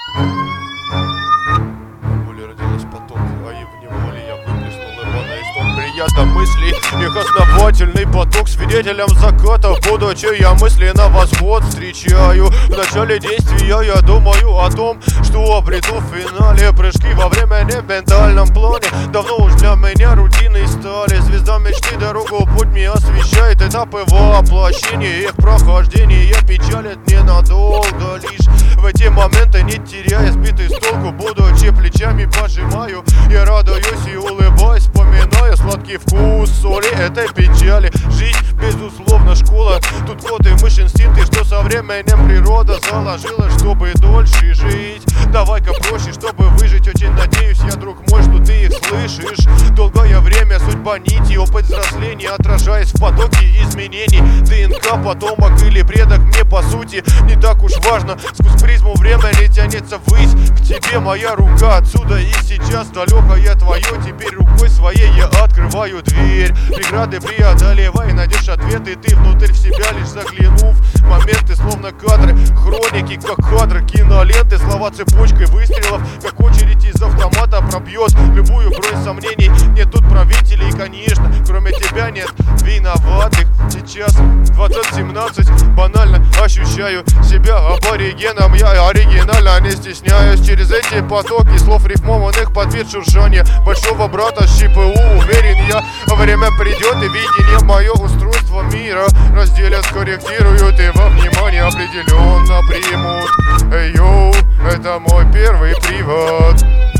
Воле родилась поток, а и в неволе я выплеснул его на исток приятно мыслей. Их основательный поток свидетелем заката, будучи я мысленно восход встречаю. В начале действия я думаю о том, что обрету в финале. Прыжки во времени в ментальном плане давно уж для меня рутиной стали. Звезда мечты дорогу путь мне освещает. Этапы воплощения, их прохождение печалит ненадолго. Лишь в эти моменты, не теряя сбитый с толку, будучи плечами пожимаю, я радуюсь и улыбаюсь, вспоминая сладкий вкус соли этой печали. Жизнь, безусловно, школа. Тут коды, мышь, инстинкты, что со временем природа заложила, чтобы дольше жить. Давай-ка проще, чтобы выжить. Очень надеюсь я, друг мой, что ты их слышишь. Долгое время судьба нити, опыт взросления, отражаясь в потоке изменений. ДНК, потомок или предок, мне по сути не так уж важно. Сквозь призму времени тянется ввысь к тебе моя рука. Отсюда и сейчас далекое твое. Теперь рукой своей я открываю дверь. Преграды преодолевай, найдешь ответы ты внутрь в себя, лишь заглянув. Моменты словно кадры, хроники как кадры киноленты. Слова цепочкой выстрелов, как очередь из автомата пробьет любую бронь сомнений. Нет тут правителей, конечно, кроме тебя нет виноватых. Сейчас 2017, банально ощущаю себя аборигеном. Я оригинально не стесняюсь. Через эти потоки слов рифмованных под вид шуршания большого брата с ЧПУ. Уверен я, время придет и видение мое устройство мира разделят, скорректируют и во внимание определенно примут. Эй, йоу, это мой первый привод.